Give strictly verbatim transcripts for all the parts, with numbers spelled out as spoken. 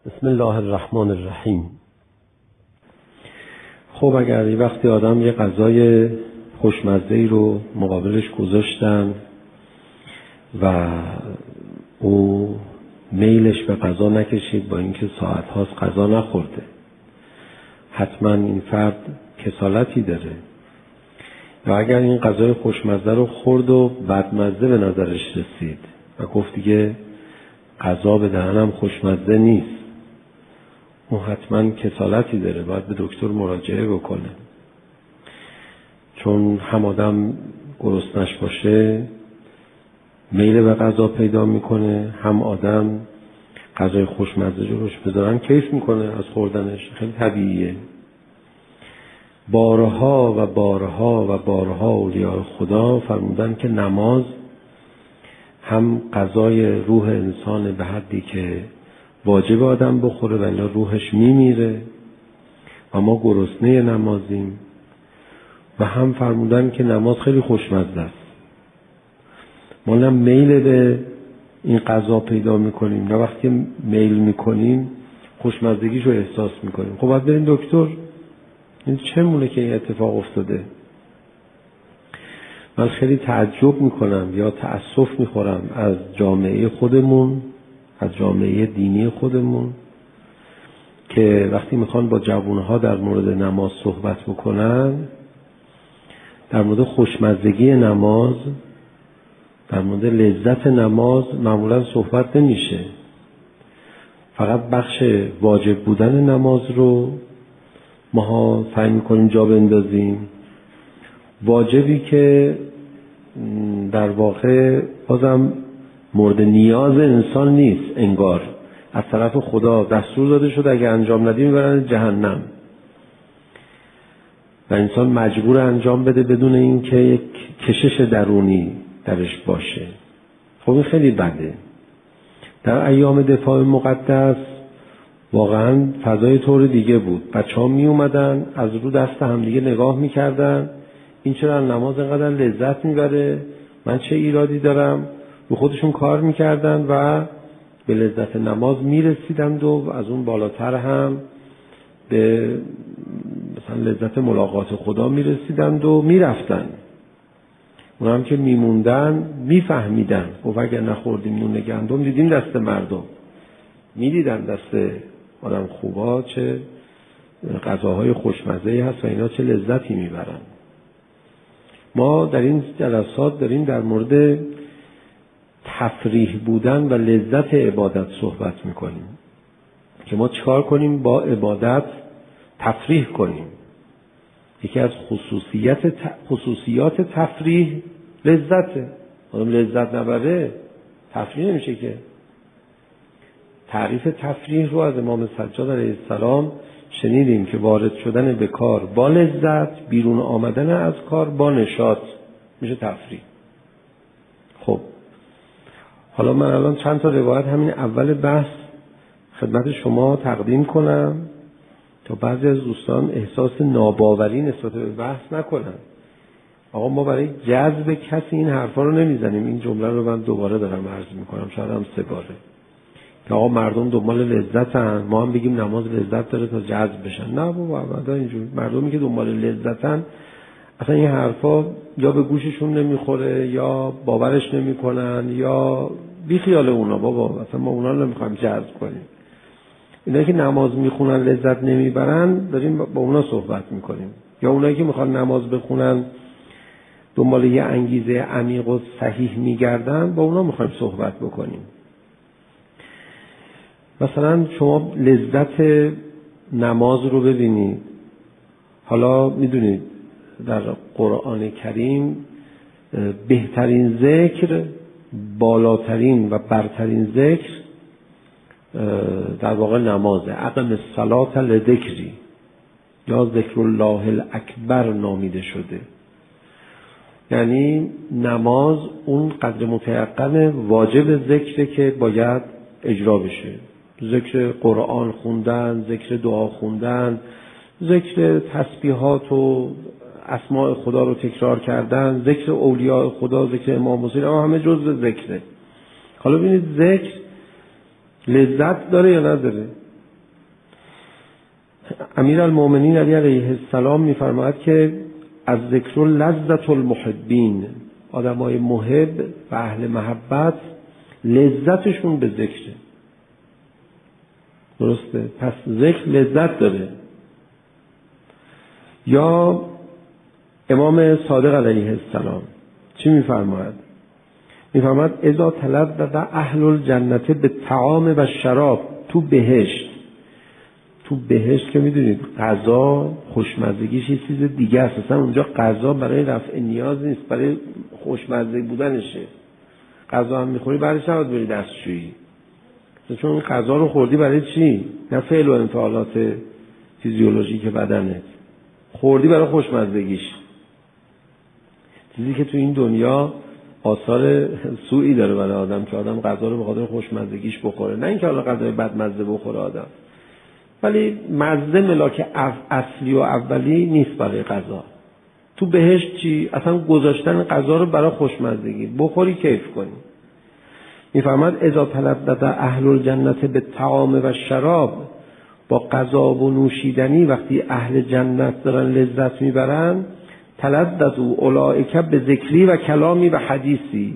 بسم الله الرحمن الرحیم. خب اگر یه وقتی آدم یه غذای خوشمزه‌ای رو مقابلش گذاشتن و او میلش به غذا نکشید با اینکه ساعت هاست غذا نخورده، حتما این فرد کسالتی داره. یا اگر این غذای خوشمزه رو خورد و بدمزه به نظرش رسید و گفت دیگه غذا به دهنم خوشمزه نیست، اون حتما کسالتی داره، باید به دکتر مراجعه بکنه. چون هم آدم گرسنش باشه میل به غذا پیدا میکنه، هم آدم غذای خوشمزه جلوش بذارن کیف میکنه از خوردنش، خیلی طبیعیه. بارها و بارها و بارها اولیاء خدا فرمودن که نماز هم غذای روح انسان به حدی که واجب آدم بخوره و الا روحش میمیره و ما گرسنه نمازیم، و هم فرمودن که نماز خیلی خوشمزه است. ما نه میل به این غذا پیدا میکنیم نه وقتی میل میکنیم خوشمزدگیش رو احساس میکنیم. خب باید بریم دکتر، این چه مونه که این اتفاق افتاده؟ من خیلی تعجب میکنم یا تأسف میخورم از جامعه خودمون، از جامعه دینی خودمون، که وقتی میخوان با جوانها در مورد نماز صحبت بکنن، در مورد خوشمزدگی نماز، در مورد لذت نماز معمولا صحبت نمیشه. فقط بخش واجب بودن نماز رو ما سعی میکنیم جا بندازیم، واجبی که در واقع بازم مورد نیاز انسان نیست، انگار از طرف خدا دستور داده شده اگه انجام ندی میبرن جهنم و انسان مجبور انجام بده بدون اینکه یک کشش درونی درش باشه. خب این خیلی بده. در ایام دفاع مقدس واقعا فضای طور دیگه بود. بچه ها می اومدن از رو دست هم دیگه نگاه میکردن، این چرا نماز اینقدر لذت میبره، من چه ایرادی دارم، رو خودشون کار میکردن و به لذت نماز میرسیدند و از اون بالاتر هم به مثلا لذت ملاقات خدا میرسیدند و میرفتن. اونا هم که میموندن میفهمیدن. خب اگر نخوردیم نون گندم دیدیم دست مردم، میدیدن دست آدم خوبا چه غذاهای خوشمزه‌ای هست و اینا چه لذتی میبرن. ما در این جلسات داریم در مورد تفریح بودن و لذت عبادت صحبت میکنیم که ما چیکار کنیم با عبادت تفریح کنیم. یکی از خصوصیت خصوصیات تفریح لذته. آدم لذت نبره تفریح نمیشه که. تعریف تفریح رو از امام سجاد علیه السلام شنیدیم که وارد شدن به کار با لذت، بیرون آمدن از کار با نشاط میشه تفریح. خب حالا من الان چند تا روایت همین اول بحث خدمت شما تقدیم کنم تا بعضی از دوستان احساس ناباوری نسبت به بحث نکنن. آقا ما برای جذب کسی این حرفا رو نمیزنیم. این جمله رو من دوباره دارم عرض میکنم، شاید هم سه باره، که آقا مردم دنبال لذتن، ما هم بگیم نماز لذت داره تا جذب بشن. نه بابا ابدا اینجوری. مردمی که دنبال لذتن اصلا این حرفا یا به گوششون نمیخوره یا باورش نمیکنن یا بی خیال اونا. بابا اصلا ما اونا رو نمیخوایم جذب کنیم. اینا که نماز میخونن لذت نمیبرن داریم با اونا صحبت میکنیم. یا اونایی که میخوان نماز بخونن دنبال یه انگیزه عمیق و صحیح میگردن با اونا میخوایم صحبت بکنیم. مثلا شما لذت نماز رو ببینید. حالا میدونید در قرآن کریم بهترین ذکر، بالاترین و برترین ذکر در واقع نمازه. اقم الصلاة لذکری یا ذکر الله الاکبر نامیده شده. یعنی نماز اون قدر متیقن واجب ذکره که باید اجرا بشه. ذکر قرآن خوندن، ذکر دعا خوندن، ذکر تسبیحات و اسماء خدا رو تکرار کردن، ذکر اولیاء خدا، ذکر امام حسین، اما همه جزء ذکره. حالا ببینید ذکر لذت داره یا نداره؟ امیرالمومنین علی علیه السلام میفرماید که از ذکر لذت المحبین، آدمای محب و اهل محبت لذتشون به ذکره. درسته؟ پس ذکر لذت داره. یا امام صادق علیه السلام چی میفرماید؟ میفرماید اذا تلذذ اهل الجنه بالطعام و شراب. تو بهشت، تو بهشت که میدونید غذا خوشمزگیش یه چیز دیگه است. اصلا اونجا غذا برای رفع نیاز نیست، برای خوشمزه بودنشه. غذا هم میخوری بعدش نباید بری دستشویی، چون غذا رو خوردی برای چی؟ نه فعل و انفعالات فیزیولوژیک بدنت، خوردی برای خوشمزگیش. چیزی که تو این دنیا آثار سوئی داره برای آدم که آدم غذا رو به خاطر خوشمزگیش بخوره، نه اینکه حالا غذای بدمزه بخوره آدم، ولی مزه ملاک اصلی و اولی نیست برای غذا. تو بهشت چی؟ اصلا گذاشتن غذا رو برای خوشمزگی، بخوری کیف کنی. میفرماد اذا تلذذ اهل الجنه بالطعام و شراب، با غذا و نوشیدنی وقتی اهل جنت دارن لذت میبرن، تلذذوا اولئک بذکری و کلامی و حدیثی،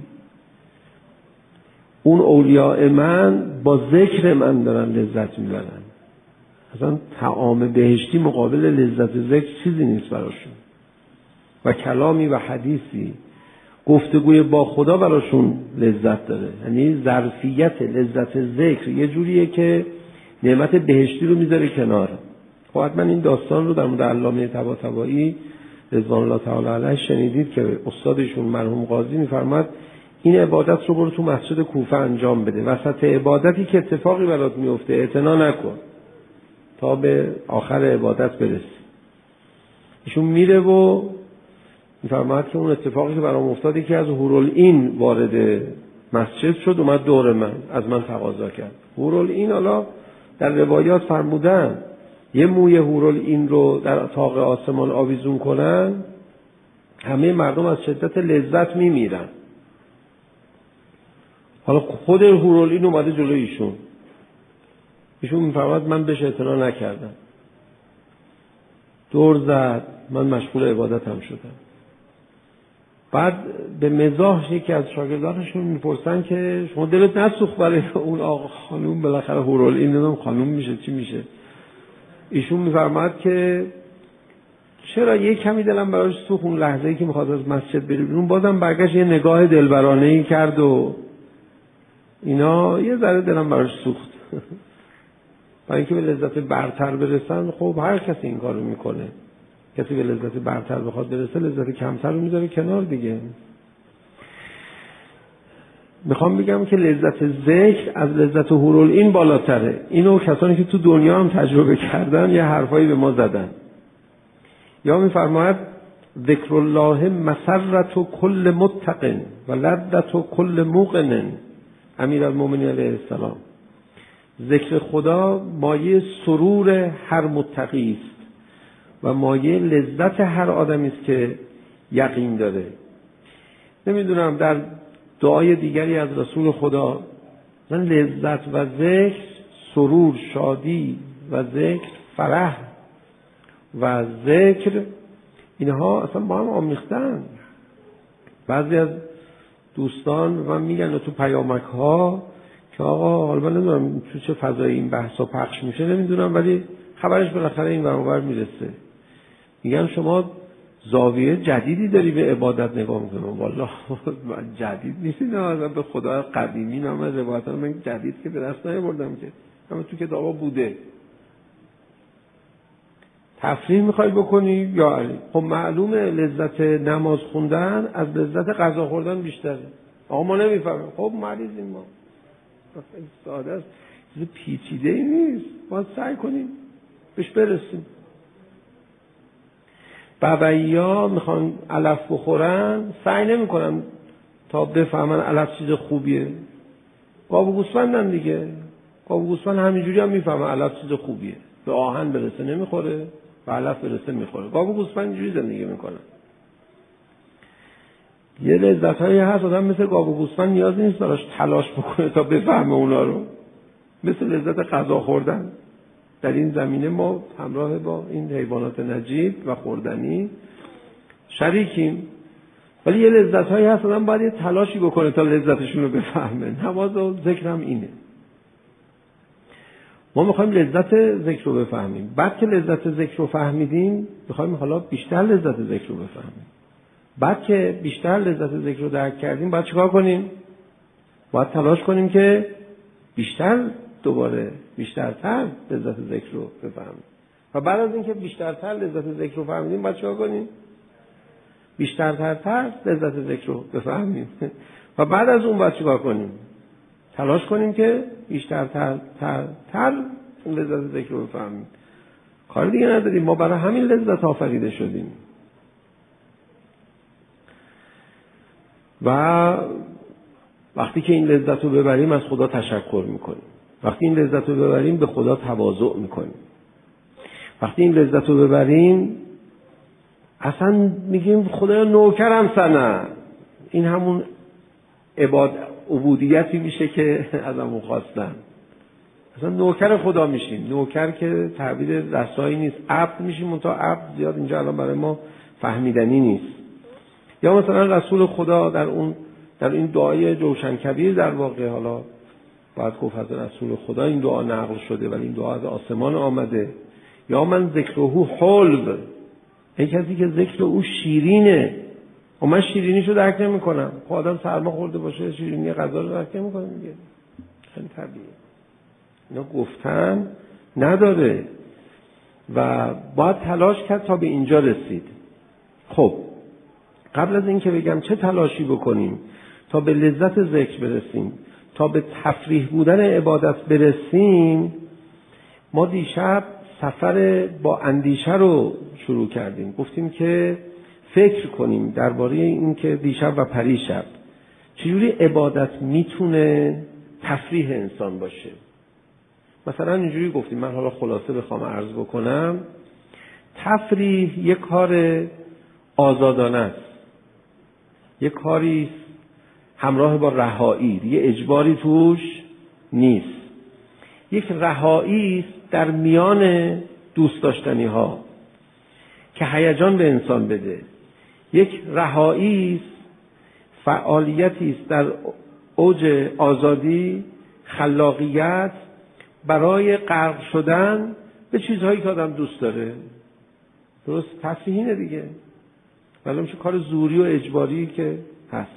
اون اولیاء من با ذکر من دارن لذت میبرن. اصلا طعام بهشتی مقابل لذت ذکر چیزی نیست براشون. و کلامی و حدیثی، گفتگوی با خدا براشون لذت داره. یعنی ظرفیت لذت ذکر یه جوریه که نعمت بهشتی رو میذاره کنار. خب حتما این داستان رو در مورد علامه طباطبایی رضوان الله تعالی علیه شنیدید که استادشون مرحوم قاضی میفرماد این عبادت رو برو تو مسجد کوفه انجام بده، وسط عبادتی که اتفاقی برات میفته اعتنا نکن تا به آخر عبادت برسی. ایشون میره و میفرماد که اون اتفاقی که برام افتاد که از هورالعین وارد مسجد شد، اومد دور من، از من تقاضا کرد. هورالعین حالا در روایات فرمودن یه موی هورالعین رو در طاق آسمان آویزون کنن همه مردم از شدت لذت میمیرن. حالا خود هورالعین اومده جلوی ایشون، ایشون میفرماد من بهش اعتنا نکردم، دور زد، من مشغول عبادتم شدم. بعد به مزاح یکی از شاگردانشون میپرسن که شما دلت نسوخت برای اون آقا خانوم، بالاخره هورالعین نمیدونم خانوم میشه چی میشه؟ ایشون میفرماد که چرا یه کمی دلم براش سوخت اون لحظه‌ای که میخواد از مسجد بره بیرون، بازم برگشت یه نگاه دلبرانه‌ای کرد و اینا، یه ذره دلم براش سوخت. برای اینکه به لذت برتر برسن خب هر کسی این کارو میکنه. کسی به لذت برتر بخواد برسه لذت کمتر رو میذاره کنار دیگه. میخوام بگم که لذت ذکر از لذت هورالعین بالاتره. اینو کسانی که تو دنیا هم تجربه کردن یه حرفایی به ما زدن. یا میفرماید ذکر الله مسرت کل متق و لذت کل موقن. امیرالمومنین علیه السلام، ذکر خدا مایه سرور هر متقی است و مایه لذت هر آدمی است که یقین داره. نمیدونم در دعای دیگری از رسول خدا من لذت و ذکر، سرور شادی و ذکر فرح و ذکر، اینها اصلا با هم آمیختن. بعضی از دوستان من میگن تو پیامک ها که آقا حالا من نمیدونم تو چه فضایی این بحثا پخش میشه نمیدونم، ولی خبرش بالاخره این ور میرسه، میگن شما زاویه جدیدی داری به عبادت نگاه میکنم. والله من جدید نیست، نه به خدا قدیمی نام روایت من جدید که به دست نیاوردم که همه تو کتابا بوده. تفریح میخوای بکنی یا علی؟ خب معلومه لذت نماز خوندن از لذت غذا خوردن بیشتره. آقا ما نمیفهمیم. خب مریضیم ما، ساده است، چیز پیچیده ای نیست، باید سعی کنیم بهش برسیم. بابایی‌ها میخوان علف بخورن سعی نمیکنن تا بفهمن علف چیز خوبیه. گاو و گوسفندن دیگه، گاو و گوسفند همینجوری هم میفهمن علف چیز خوبیه، به آهن برسه نمیخوره، به علف برسه میخوره. گاو و گوسفند اینجوری زندگی میکنن. یه لذتایی هست آدم مثل گاو و گوسفند نیاز نیست براش تلاش بکنه تا بفهمه اونا رو، مثل لذت غذا خوردن. در این زمینه ما همراه با این حیوانات نجیب و خوردنی شریکیم، ولی یه لذت هایی هست آدم باید یه تلاشی بکنه تا لذتشون رو بفهمه. نماز و ذکر هم اینه. ما میخوایم لذت ذکر رو بفهمیم. بعد که لذت ذکر رو فهمیدیم میخوایم حالا بیشتر لذت ذکر رو بفهمیم. بعد که بیشتر لذت ذکر رو درک کردیم باید چیکار کنیم؟ باید تلاش کنیم که بیشتر دوباره بیشترتر لذت ذکر رو بفهمیم. و بعد از اینکه بیشترتر لذت ذکر رو فهمیدیم باید چیکار کنیم؟ بیشترتر لذت ذکر رو بفهمیم. و بعد از اون باید چیکار کنیم؟ تلاش کنیم که بیشترتر تر تر لذت ذکر رو بفهمیم. کار دیگه نداریم، ما برای همین لذت آفریده شدیم. و وقتی که این لذت رو ببریم از خدا تشکر میکنیم. وقتی این لذت رو ببریم به خدا تواضع میکنیم. وقتی این لذت رو ببریم اصلا میگیم خدایا نوکرم سنه. این همون عبادت عبودیتی میشه که ازمون خواستن. اصلا نوکر خدا میشیم. نوکر که تعبیر رسایی نیست، عبد میشیم. اون تا عبد زیاد اینجا الان برای ما فهمیدنی نیست. یا مثلا رسول خدا در اون در این دعای جوشن کبیر در واقع، حالا باید گفت از رسول خدا این دعا نقل شده ولی این دعا از آسمان آمده. یا من ذکرهو حلو، این کسی که ذکر او شیرینه و من شیرینیشو درک نمی کنم. خب آدم سرما خورده باشه شیرینی غذا رو درک نمی کنه دیگه، خیلی طبیعیه. اینا گفتن نداره و باید تلاش کرد تا به اینجا رسید. خب قبل از اینکه بگم چه تلاشی بکنیم تا به لذت ذکر برسیم، تا به تفریح بودن عبادت برسیم، ما دیشب سفر با اندیشه رو شروع کردیم. گفتیم که فکر کنیم درباره این که دیشب و پریشب چجوری عبادت میتونه تفریح انسان باشه. مثلا اینجوری گفتیم، من حالا خلاصه بخوام عرض بکنم، تفریح یک کار آزادانه است، یک کاری همراه با رهایی، یه اجباری توش نیست، یک رهایی است در میان دوست داشتنی ها که هیجان به انسان بده، یک رهایی است، فعالیتی است در اوج آزادی، خلاقیت، برای غرق شدن به چیزهایی که آدم دوست داره. درست تفریحینه دیگه، ولی میشه کار زوری و اجباری که هست.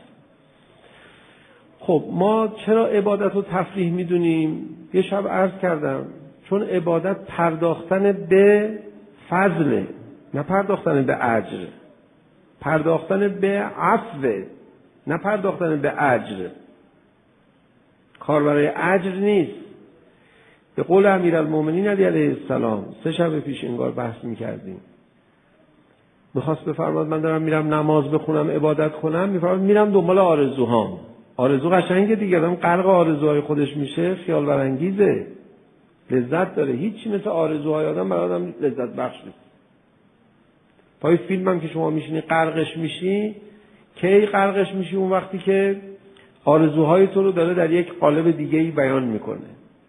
خب ما چرا عبادت رو تفریح میدونیم؟ یه شب عرض کردم چون عبادت پرداختن به فضله، نه پرداختن به اجر، پرداختن به عفو، نه پرداختن به اجر. کار برای اجر نیست. به قول امیرالمومنین علی علیه السلام سه شب پیش انگار بحث میکردیم، میخواست بفرماد من دارم میرم نماز بخونم عبادت کنم، میفرماد میرم دنبال آرزوهام. آرزو قشنگه دیگه، آدم غرق آرزوهای خودش میشه، خیال برانگیزه، لذت داره. هیچی مثل آرزوهای آدم برای آدم لذت بخش نیست. پای فیلم هم که شما میشینی غرقش میشی، کی غرقش میشی؟ اون وقتی که آرزوهای تو رو داره در یک قالب دیگه ای بیان میکنه.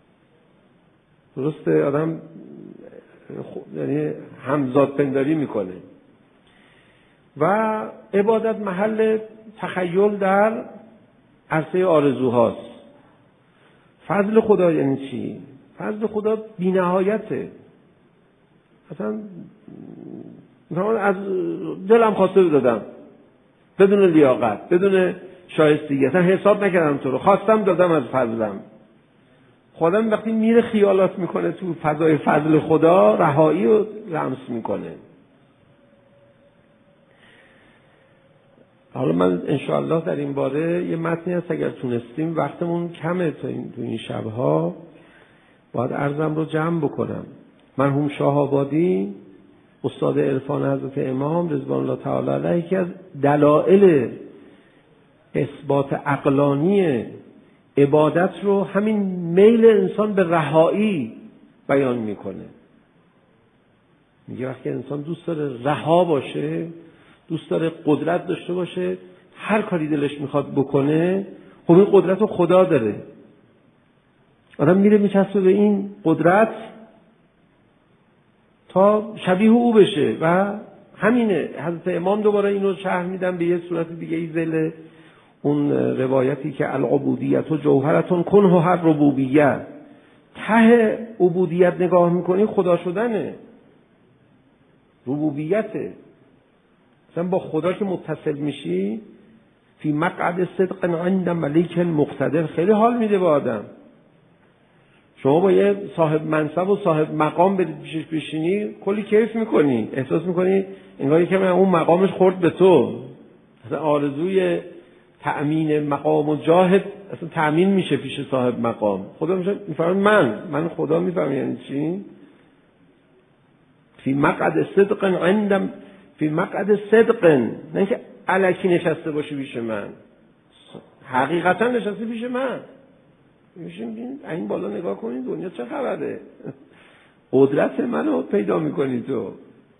درسته؟ آدم یعنی همزاد پنداری میکنه. و عبادت محل تخیل در عرصه آرزوهاست. فضل خدا یعنی چی؟ فضل خدا بی‌نهایته. مثلا از دلم خواسته دادم بدون لیاقت، بدون شایستگی، اصلا حساب نکردم تو رو، خواستم دادم از فضلم. خودم وقتی میره خیالات میکنه تو فضای فضل خدا، رهایی رو لمس میکنه. حالا من انشاءالله در این باره یه متنی هست، اگر تونستیم، وقتمون کمه تو این, تو این شبها، باید عرضم رو جمع بکنم. مرحوم شاه آبادی استاد عرفان حضرت امام رضوان الله تعالی علیه یکی از دلایل اثبات عقلانی عبادت رو همین میل انسان به رهایی بیان میکنه. میگه وقتی انسان دوست داره رها باشه، دوست داره قدرت داشته باشه، هر کاری دلش میخواد بکنه، خب این قدرت رو خدا داره. آدم میره میچسبه به این قدرت تا شبیه او بشه و همینه. حضرت امام دوباره اینو شرح میدن به یه صورت دیگه ای ذیل اون روایتی که العبودیت و جوهرتون کنه هر ربوبیت، ته عبودیت نگاه میکنی خدا شدنه، ربوبیته. مثلا با خدا که متصل میشی فی مقعد صدق عند ملیک مقتدر خیلی حال میده به آدم. شما با یه صاحب منصب و صاحب مقام برید پیشش بشینی کلی کیف میکنی، احساس میکنی انگاری که اون مقامش خورد به تو. مثلا آرزوی تأمین مقام و جاهد اصلا تأمین میشه پیش صاحب مقام. خدا میشه میفرماید من من خدا میفهمی یعنی چی؟ فی مقعد صدق عندم، فی مقعد صدق، نه اینکه الکی نشسته باشی پیش من، حقیقتا نشسته پیش من. میشیم این بالا نگاه کنید دنیا چه خبره، قدرت منو پیدا میکنی تو.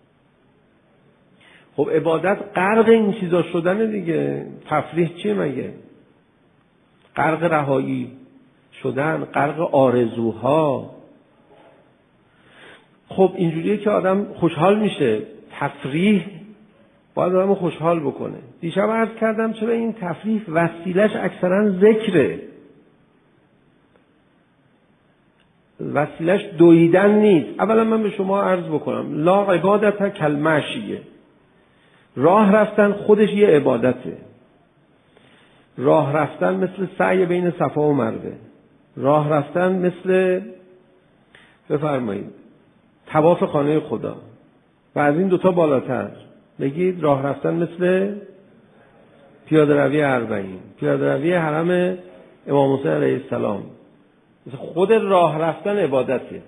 خب عبادت غرق این چیزا شدن دیگه. تفریح چیه مگه؟ غرق رهایی شدن، غرق آرزوها. خب اینجوریه که آدم خوشحال میشه. تفریح باید آدم خوشحال بکنه. دیشب عرض کردم چرا این تفریح وسیلش اکثرا ذکره، وسیلش دویدن نیست. اولا من به شما عرض بکنم لا عبادت کالمشیه. راه رفتن خودش یه عبادته. راه رفتن مثل سعی بین صفا و مروه. راه رفتن مثل بفرمایید طواف خانه خدا و از این دوتا بالاتر بگید راه رفتن مثل پیاده روی اربعین، پیاده روی حرم امام حسین علیه السلام. مثل خود راه رفتن عبادته.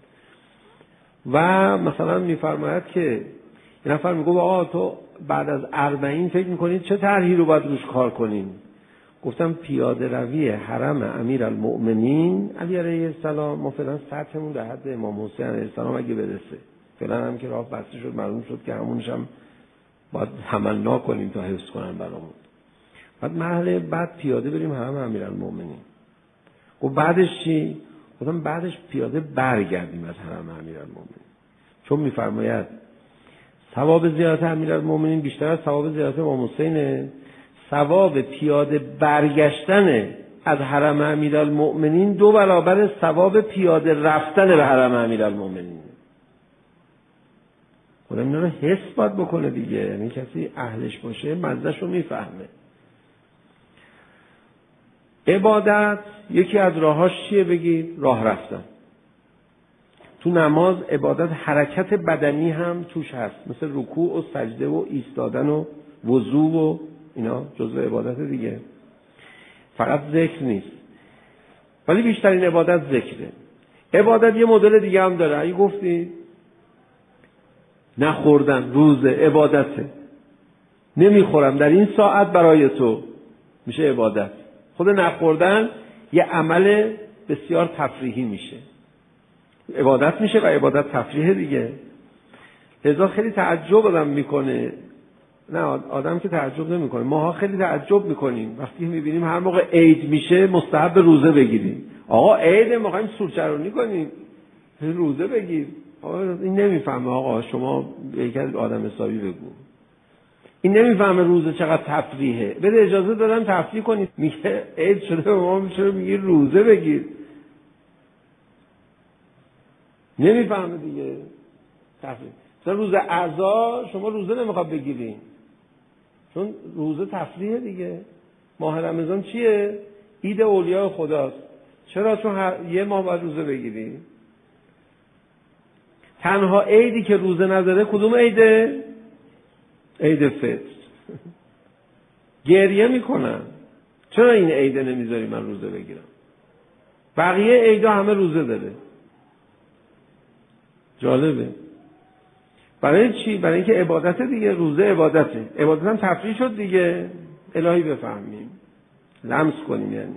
و مثلا میفرماید که یه نفر میگه آقا تو بعد از اربعین فکر میکنید چه طرحی رو باید روش کار کنیم؟ گفتم پیاده روی حرم امیرالمؤمنین علی علیه السلام ما فعلا سطحمون در حد امام حسین علیه السلام اگه برسه، فعلا هم که راه بسته شد معلوم شد که همونش هم باید تمنا کنیم تا حفظ کنن برامون. بعد مرحله بعد پیاده بریم حرم امیرالمؤمنین. و بعدش چی؟ گفتم بعدش پیاده برگردیم از حرم امیرالمؤمنین، چون میفرماید ثواب زیارت امیرالمؤمنین بیشتر از ثواب زیارت امام حسینه. ثواب پیاده برگشتن از حرم امیرالمؤمنین دو برابر ثواب پیاده رفتن به حرم امیرالمؤمنین. خدا اینا رو حس باید بکنه دیگه. یعنی کسی اهلش باشه مزدش رو میفهمه. عبادت یکی از راهاش چیه بگید؟ راه رفتن. تو نماز عبادت حرکت بدنی هم توش هست، مثل رکوع و سجده و ایستادن و وضو و اینا جزء عبادت دیگه. فقط ذکر نیست، ولی بیشترین عبادت ذکره. عبادت یه مدل دیگه هم داره. اگه گفتی نخوردن روزه عبادته، نمیخورم در این ساعت برای تو، میشه عبادت. خود نخوردن یه عمل بسیار تفریحی میشه، عبادت میشه و عبادت تفریح دیگه. لذا خیلی تعجب آدم میکنه. نه آدم که تعجب نمیکنه، ماها خیلی تعجب میکنیم وقتی میبینیم هر موقع عید میشه مستحب روزه بگیریم. آقا عید میخوایم سورچرونی کنیم روزه بگیر. آقا این نمیفهمه. آقا شما یکی آدم حسابی بگو. این نمیفهمه روزه چقدر تفریحه. بده اجازه دادن تفریح کنید. میگه عید شده به ما میشه میگه روزه بگیر. نمیفهمه دیگه تفریح. مثلا روز عزا شما روزه نمیخواد بگیرین چون روزه تفریحه دیگه. ماه رمضان چیه؟ عید اولیاء خداست. چرا؟ چون هر... یه ماه باید روزه بگیری. تنها عیدی که روزه نداره کدوم عیده؟ عید فطر. گریه میکنن چرا این عیده نمیذاری من روزه بگیرم؟ بقیه عیدا همه روزه داره. جالبه. برای چی؟ برای اینکه عبادت دیگه. روزه عبادته. عبادت هم تفریح شد دیگه. الهی بفهمیم، لمس کنیم. یعنی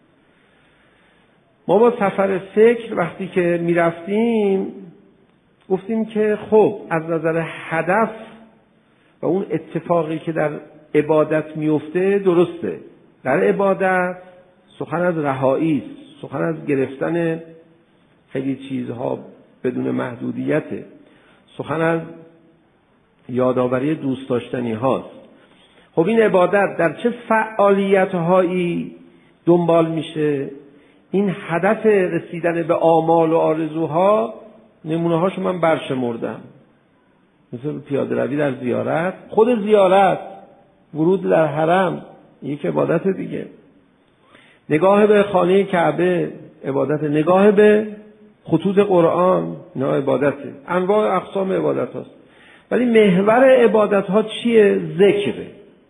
ما با سفر فکر وقتی که میرفتیم گفتیم که خب از نظر هدف و اون اتفاقی که در عبادت میفته درسته. در عبادت سخن از رهایی است، سخن از گرفتن خیلی چیزها بدون محدودیته. سخن از یادآوری دوست داشتنی هاست. خب این عبادت در چه فعالیت هایی دنبال میشه؟ این هدف رسیدن به آمال و آرزوها نمونه هاشو من برشمردم، مثل پیاده روی در زیارت، خود زیارت، ورود در حرم یک عبادت دیگه، نگاه به خانه کعبه عبادت، نگاه به خطوط قرآن نه عبادته، انواع اقسام عبادت هاست. ولی محور عبادت ها چیه؟ ذکره.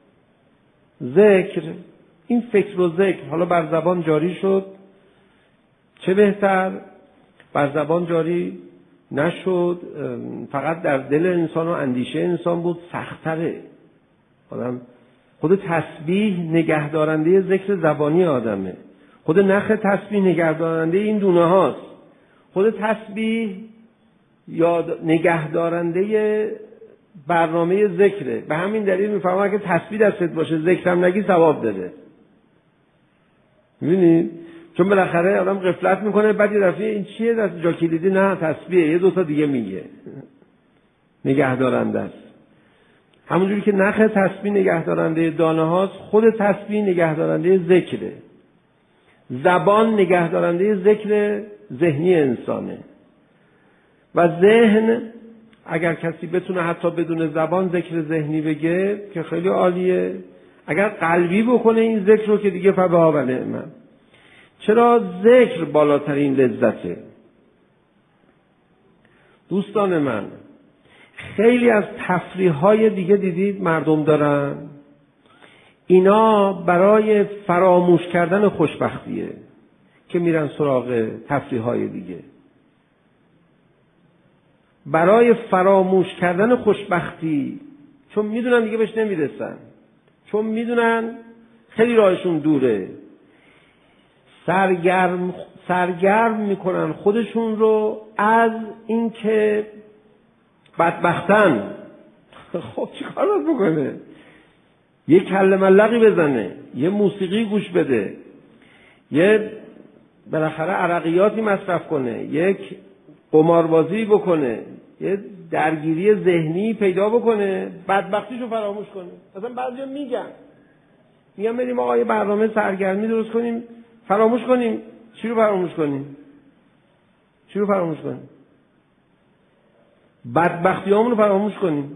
ذکر، این فکر و ذکر حالا بر زبان جاری شد، چه بهتر. بر زبان جاری نشد، فقط در دل انسان و اندیشه انسان بود، سختره. آدم خود تسبیح نگهدارنده ذکر زبانی آدمه، خود نخ تسبیح نگهدارنده این دونه هاست، خود تسبیح یاد نگهدارنده برنامه ذکره. به همین دلیل میفهمم که تسبیح دستت باشه ذکرم نگی ثواب داره. می‌بینید؟ چون بالاخره آدم غفلت میکنه، بعد یه دفعه این چیه دست جا کلیدی؟ نه تسبیحه، یه دو تا دیگه میگه نگهدارنده است. همونجوری که نخ تسبیح نگهدارنده دانه هاست، خود تسبیح نگهدارنده ذکره. زبان نگهدارنده ذکر ذهنی انسانه و ذهن اگر کسی بتونه حتی بدون زبان ذکر ذهنی بگه که خیلی عالیه، اگر قلبی بکنه این ذکر رو که دیگه فبها و نعم. چرا ذکر بالاترین لذته؟ دوستان من، خیلی از تفریح‌های دیگه دیدید مردم دارن، اینا برای فراموش کردن خوشبختیه که میرن سراغ تفریح‌های دیگه، برای فراموش کردن خوشبختی، چون میدونن دیگه بهش نمیرسن، چون میدونن خیلی راهشون دوره، سرگرم سرگرم میکنن خودشون رو از اینکه بدبختن. خب چی کار باید بکنه؟ یه کله ملقی بزنه، یه موسیقی گوش بده، یه بالاخره عرقیاتی مصرف کنه، یک قماربازی بکنه، یه درگیری ذهنی پیدا بکنه، بدبختیشو فراموش کنه. مثلا بعضیا میگن میگن بریم آقا یه برنامه سرگرمی درست کنیم، فراموش کنیم. چی رو فراموش کنیم؟ چی رو فراموش کنیم؟ بدبختیامون رو فراموش کنیم.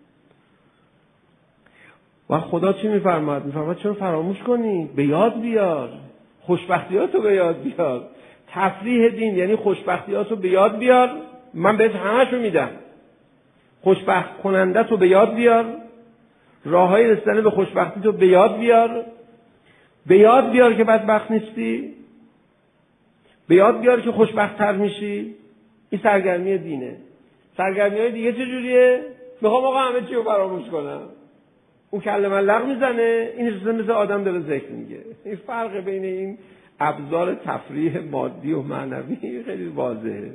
و خدا چی میفرماد؟ میفرماد چرا فراموش کنی؟ به یاد بیار خوشبختیاتو، به یاد بیار. تفریح دین یعنی خوشبختیاتو به یاد بیار، من بهت همه‌شو میدم. خوشبخت کننده تو به یاد بیار، راههای رسیدن به خوشبختی تو به یاد بیار، به یاد بیار که بدبخت نیستی، به یاد بیار که خوشبخت‌تر میشی. این سرگرمی دینه. سرگرمی‌های دیگه چجوریه؟ میخوام آقا همه چی رو فراموش کنم. اون کله ملق میزنه، این چیزا مثل آدم داره ذکر میگه. این فرق بین این ابزار تفریح مادی و معنوی خیلی واضحه.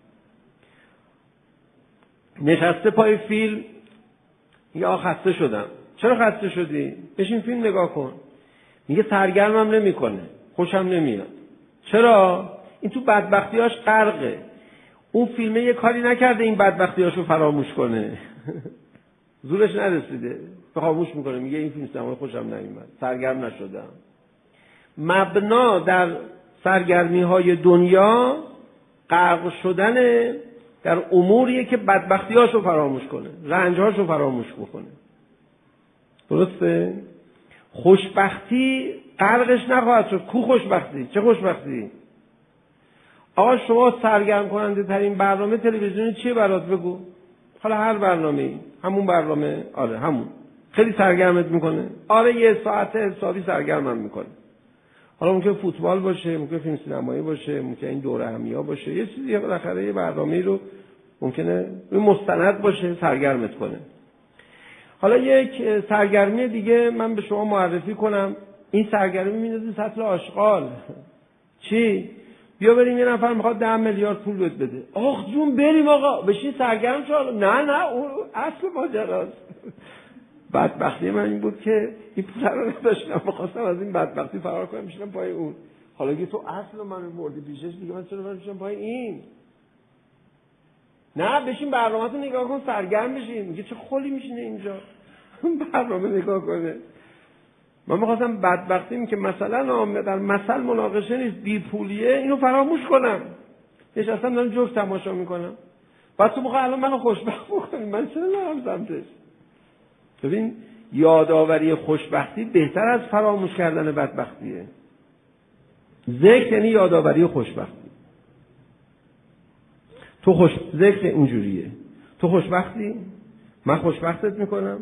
نشسته پای فیلم، یا خسته شدم. چرا خسته شدی؟ بشین فیلم نگاه کن. میگه سرگرمم نمیکنه، خوشم نمیاد. چرا؟ این تو بدبختیاش غرقه. اون فیلمه یه کاری نکرده این بدبختیاشو فراموش کنه. زورش نرسیده، فراموش میکنه، میگه این فیلم سینمایی خوشم نمیاد، سرگرم نشدم. مبنا در سرگرمی های دنیا غرق شدن در اموریه که بدبختیاشو فراموش کنه، رنجهاشو فراموش بکنه. درسته؟ خوشبختی غرقش نخواهد شد. کو خوشبختی؟ چه خوشبختی؟ آقا شما سرگرم کننده ترین برنامه تلویزیونی چیه برات بگو؟ حالا هر برنامه‌ای، همون برنامه، آره همون، خیلی سرگرمت میکنه؟ آره یه ساعت حسابی سرگرمم میکنه. حالا ممکن فوتبال باشه، ممکن فیلم سینمایی باشه، ممکن این دوره همیا باشه، یه چیزی بالاخره یه برنامه‌ای رو ممکنه مستند باشه سرگرمت کنه. حالا یک سرگرمی دیگه من به شما معرفی کنم. این سرگرمی میندازه سطل آشغال. چی؟ بیا بریم یه نفر میخواد ده میلیارد پول بهت بده. آخ جون بریم آقا بشین سرگرم شو. نه نه اون اصل ماجراست. بدبختی من این بود که این پول رو نداشتم، می‌خواستم از این بدبختی فرار کنم، میشم پای اون. حالا که تو اصل منو بردی پیشش، دیگه من چرا برم پای این؟ نه بشین برنامه‌تو نگاه کن، سرگرم بشین. میگه چه خلی میشینه اینجا برنامه نگاه کنه. من میخواستم بدبختیم که مثلا در مثل مناقشه نیست، بی پولیه، اینو فراموش کنم. نشستم دارم جوک تماشا میکنم. بعد تو میخوای الان منو خوشبخت بکنی، من چرا نرم سمتش؟ ببین یادآوری خوشبختی بهتر از فراموش کردن بدبختیه. ذکر یعنی یادآوری خوشبختی. تو خوش ذکر اینجوریه، تو خوشبختی، من خوشبختت میکنم،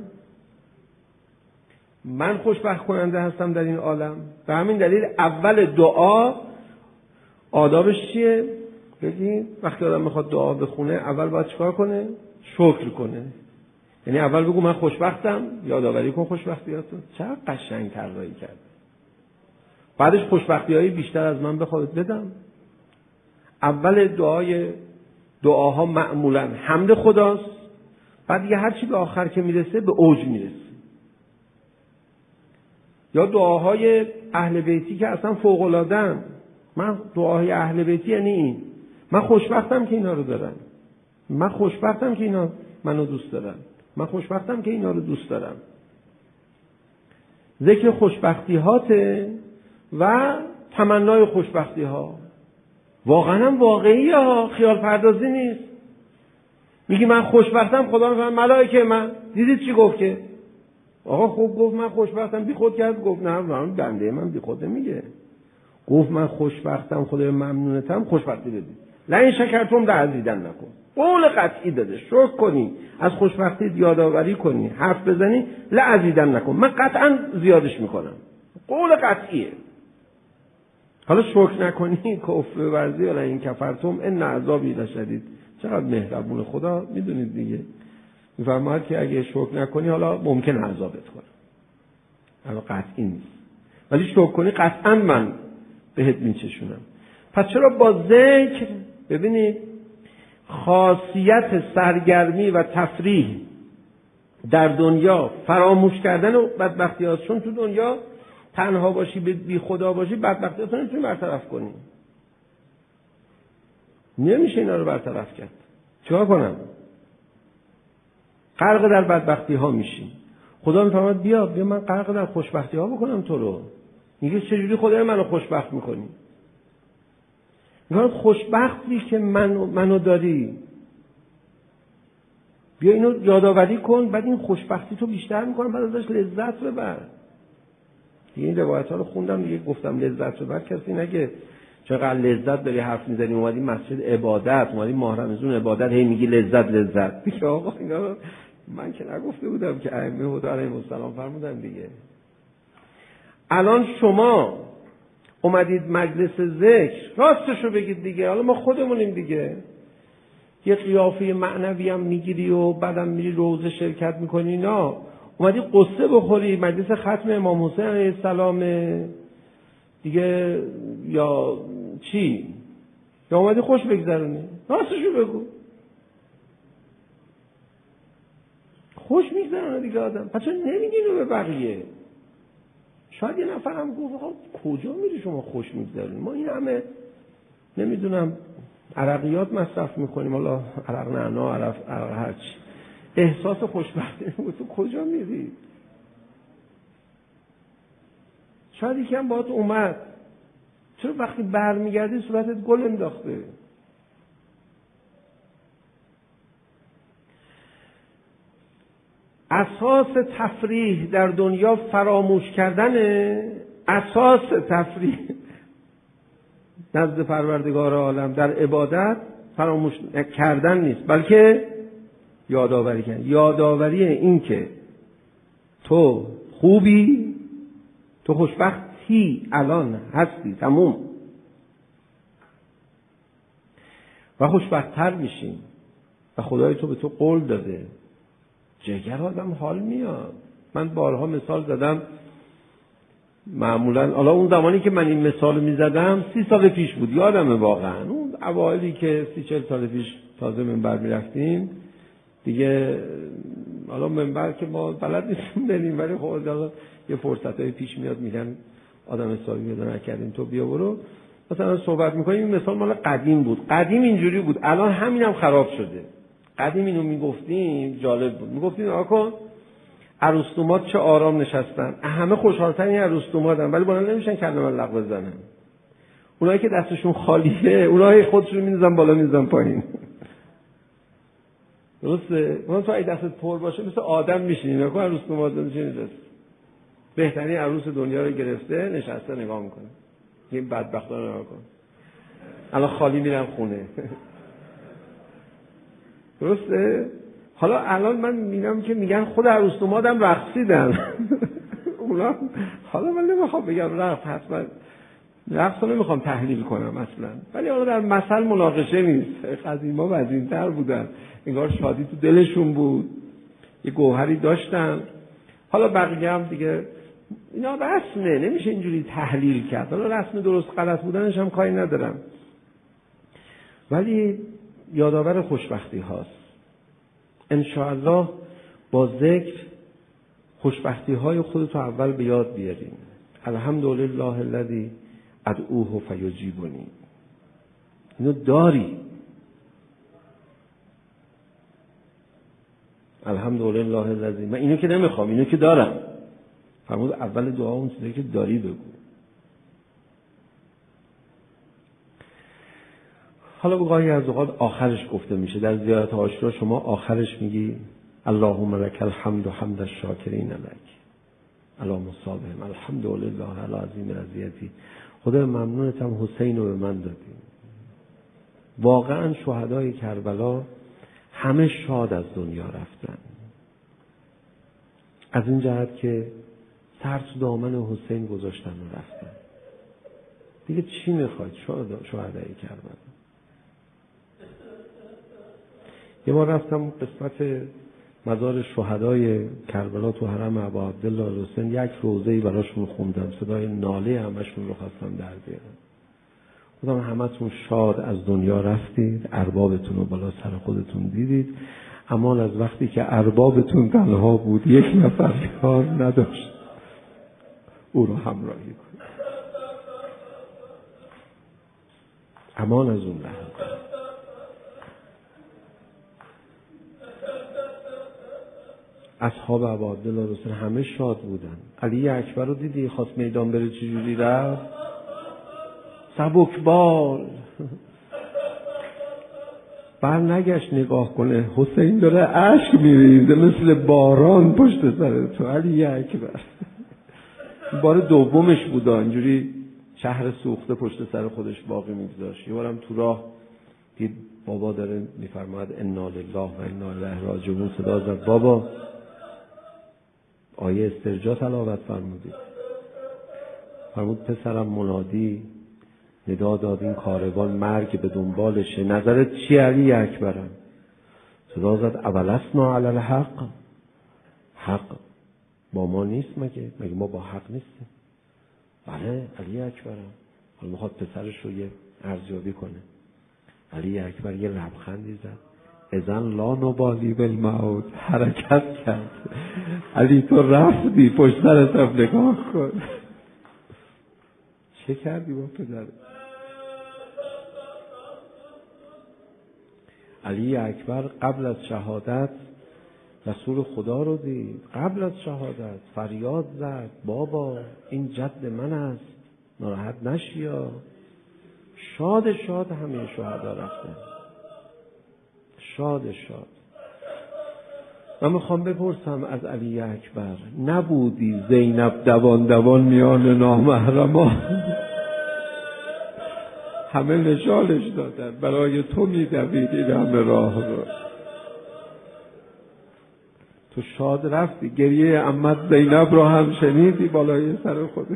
من خوشبخت کننده هستم در این عالم. به همین دلیل اول دعا آدابش چیه؟ بگید وقتی آدم میخواد دعا بخونه اول باید چیکار کنه؟ شکر کنه. یعنی اول بگو من خوشبختم، یادآوری کن خوشبختیاتو. چقدر قشنگ طراحی کرد. بعدش خوشبختی‌های بیشتر از من بخواد بدم. اول دعای دعاها معمولا حمد خداست، بعد دیگه هر چی به آخر که میرسه به اوج میرسه. یا دعاهای اهل بیتی که اصلا فوق العاده‌ان. من دعاهای اهل بیتی یعنی این، من خوشبختم که اینا رو دارم، من خوشبختم که اینا منو دوست دارن، من خوشبختم که اینا رو دوست دارم. ذکر خوشبختی هاته و تمنای خوشبختی ها. واقعا هم واقعی ها، خیال پردازی نیست. میگی من خوشبختم، خدا میفرماید ملائکه من دیدید چی گفت که آقا خوب گفت من خوشبختم، بی خود کرد گفت نه من بنده من بی خود نمیگه، گفت من خوشبختم خدای ممنونتم خوشبختی بدید. لئن شکرتم لازیدنکم، قول قطعی داده، شکر کنی، از خوشبختی یادآوری کنی، حرف بزنی، لازیدنکم، من قطعا زیادش میکنم، قول قطعیه. حالا شکر نکنی کفر ورزی ولا این کفرتم ان عذابی لشدید. چقدر مهربون خدا، میدونید دیگه، میفرماید که اگه شکر نکنی حالا ممکن عذابت کنه، حالا قطعی نیست، ولی شکر کنی قطعا من بهت میچشونم. پس چرا با ذکر، ببینید خاصیت سرگرمی و تفریح در دنیا فراموش کردن و بدبختی هاست. چون تو دنیا تنها باشی بی خدا باشی بدبختی هاست نمیتونی برطرف کنی، نمیشه اینا رو برطرف کرد. چیکار کنم؟ غرق در بدبختی ها میشی. خدا میفرماید بیا بیا من غرق در خوشبختی ها بکنم تو رو. میگه چجوری خدای منو خوشبخت میکنی؟ میگه خوشبختی که منو منو داری، بیا اینو یادآوری کن، بعد این خوشبختی تو بیشتر میکنم، بعد ازش لذت ببر. دیگه این روایت ها رو خوندم دیگه، گفتم لذت ببر کسی نگه چقدر لذت داری حرف میزنی، اومدی مسجد عبادت، اومدی ماه رمضان عبادت، هی میگی لذت لذت. دیگه آقا اینا رو من که نگفته بودم که ائمه هدا علیهم السلام فرمودن دیگه. الان شما اومدید مجلس ذکر، راستشو بگید دیگه، حالا ما خودمونیم دیگه، یه قیافه معنوی هم میگیری و بعدم میری روزه شرکت میکنی، نه اومدی قصه بخوری، مجلس ختم امام حسین علیه السلام دیگه یا چی، یا اومدی خوش بگذرونی، راستشو بگو، خوش میگذرونه دیگه آدم. پس چون نمیگی رو به بقیه؟ شاید یه نفرم گفت آقا کجا میری شما خوش میگذرونی، ما این همه نمیدونم عرقیات مصرف میکنیم، حالا عرق نعنا عرق عرق هرچی، احساس خوشبختی نمیگو، تو کجا میری؟ شاید یکم باید اومد، چرا وقتی برمیگردی صورتت گل انداخته؟ اساس تفریح در دنیا فراموش کردنه، اساس تفریح نزد پروردگار عالم در عبادت فراموش کردن نیست، بلکه یادآوری کردن. یادآوری این که تو خوبی، تو خوشبختی، الان هستی، تموم، و خوشبخت‌تر میشی و خدای تو به تو قول داده. جگر آدم حال میاد. من بارها مثال زدم، معمولا حالا اون زمانی که من این مثال میزدم سی سال پیش بود، یادمه واقعا، اون اوایلی که سی چل سال پیش تازه منبر میرفتیم دیگه، حالا منبر که ما بلد نیستیم بریم، ولی خب حالا یه فرصتای پیش میاد میگن آدم حسابی پیدا نکردیم تو بیا برو، مثلا صحبت میکنیم. این مثال مال قدیم بود، قدیم اینجوری بود، الان همینم خراب شده. قدیم اینو میگفتیم جالب بود، میگفتیم آقا عروس‌دومات چه آرام نشستن، همه خوشحال‌ترین عروس‌دومادن ولی بالا نمیشن کلمه لغو بزنن. اونایی که دستشون خالیه اونایی خودشون میندازن بالا میندازن پایین. درسته؟ اون تو اگه دستت پر باشه مثل آدم میشینی، نکن عروس‌دومات نشینه، بهترین عروس دنیا رو گرفته نشسته نگاه میکنه. این بدبختا رو نگاه کن. الان خالی میرن خونه. درسته؟ حالا الان من میبینم که میگن خود عروس دومادم رقصیدن. اونا حالا من نمیخوام بگم رقص، حتما رقص رو نمیخوام تحلیل کنم اصلا، ولی حالا در مثل مناقشه نیست. قدیما وزین‌تر بودن، انگار شادی تو دلشون بود، یه گوهری داشتن. حالا بقیه هم دیگه اینا رسمه، نمیشه اینجوری تحلیل کرد. حالا رسم درست غلط بودنش هم کاری ندارم، ولی یادآور خوشبختی هاست. انشاءالله با ذکر خوشبختی های خودتو اول به یاد بیاریم. الحمدلله الذی ادعوه فیجیبنی. اینو داری. الحمدلله الذی، من اینو که نمیخوام، اینو که دارم. فرمود اول دعا اون چیزی که داری بگو. حالا بگاهی از اوقات آخرش گفته میشه. در زیارت عاشورا شما آخرش میگی اللهم لک الحمد و حمد الشاکرین لک علی مصابهم الحمدلله علی عظیم رضیتی. خدا ممنونتم حسین رو به من دادی. واقعا شهدای کربلا همه شاد از دنیا رفتن، از این جهت که سر تو دامن حسین گذاشتن و رفتن. دیگه چی میخواید شهدای کربلا؟ یه بار رفتم قسمت مزار شهدای کربلا تو حرم ابا عبدالله حسین، یک روزه‌ای براشون خوندم، صدای ناله همشون رو خواستم در بیارم. گفتم همتون شاد از دنیا رفتید، اربابتون رو بالا سر خودتون دیدید، اما از وقتی که اربابتون تنها بود یک نفر کار نداشت او رو همراهی کنید. امان از اون لحظه. اصحاب ابا عبدالله حسین همه شاد بودن. علی اکبر رو دیدی خواست میدان بره چجوری رفت؟ سبکبال. بر نگشت نگاه کنه، حسین داره اشک میریزه مثل باران پشت سر تو. علی اکبر بار دومش بود اینجوری شهر سوخته پشت سر خودش باقی میگذاشت. یه بارم تو راه دید بابا داره میفرماد انا لله و انا الیه راجعون، صدا زد بابا آیه استرجاع تلاوت فرمودید. فرمود پسرم منادی ندا داد این کاروان مرگ به دنبالشه، نظرت چی علی اکبرم؟ صدا زد اولسنا علی الحق، حق با ما نیست مگه؟ مگه ما با حق نیستیم؟ بله علی اکبرم. حالا میخواد پسرش رو یه ارزیابی کنه. علی اکبر یه لبخندی زد اذن لا نبالی بالموت، حرکت کرد. علی تو رفتی پشت سرت هم نگاه کن. چه کردی با پدر؟ علی اکبر قبل از شهادت رسول خدا رو دید، قبل از شهادت فریاد زد بابا این جد من است، ناراحت نشیا. شاد شاد همه شهدا رفتن، شاد شاد. من میخوام بپرسم از علی اکبر، نبودی زینب دوان دوان میان نامحرما همه نشانش دادن، برای تو میدوید این همه راه رو، تو شاد رفتی. گریه عمت زینب رو هم شنیدی بالای سر خودت،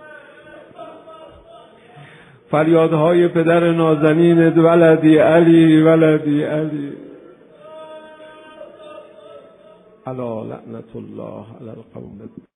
فریادهای پدر نازنینت ولدی علی ولدی علی. الا لعنت الله علی القوم.